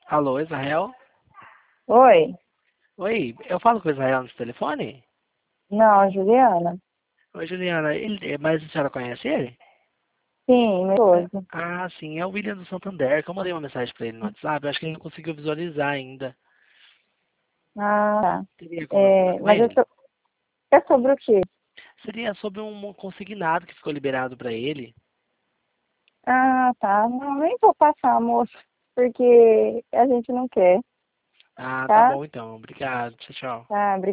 Alô, Israel? Oi? Oi, eu falo com o Israel no telefone? Não, Juliana? Oi, Juliana, mas a senhora conhece ele? Sim, meu esposo. Ah, sim, é o William do Santander, que eu mandei uma mensagem pra ele no WhatsApp, eu acho que ele não conseguiu visualizar ainda. Ah, tá. Teria como eu falar com Mas ele? é sobre o quê? Seria sobre um consignado que ficou liberado pra ele. Ah, tá. Não, nem vou passar, moço, porque a gente não quer, Ah, tá tá? bom então, obrigado, tchau, tchau. Tá,